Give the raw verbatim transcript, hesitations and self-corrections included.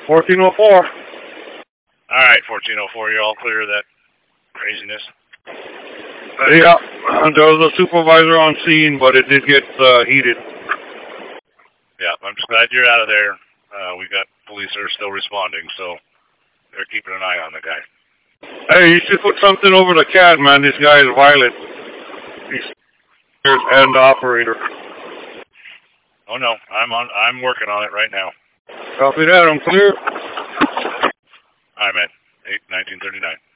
fourteen oh four. All right, fourteen oh four, you're all clear of that craziness? Yeah, there was a supervisor on scene, but it did get uh, heated. Yeah, I'm just glad you're out of there. Uh, we got police that are still responding, so they're keeping an eye on the guy. Hey, you should put something over the cat, man. This guy is violent. He's and the operator. Oh no, I'm on. I'm working on it right now. Copy that. I'm clear. All right, man. eight nineteen thirty-nine.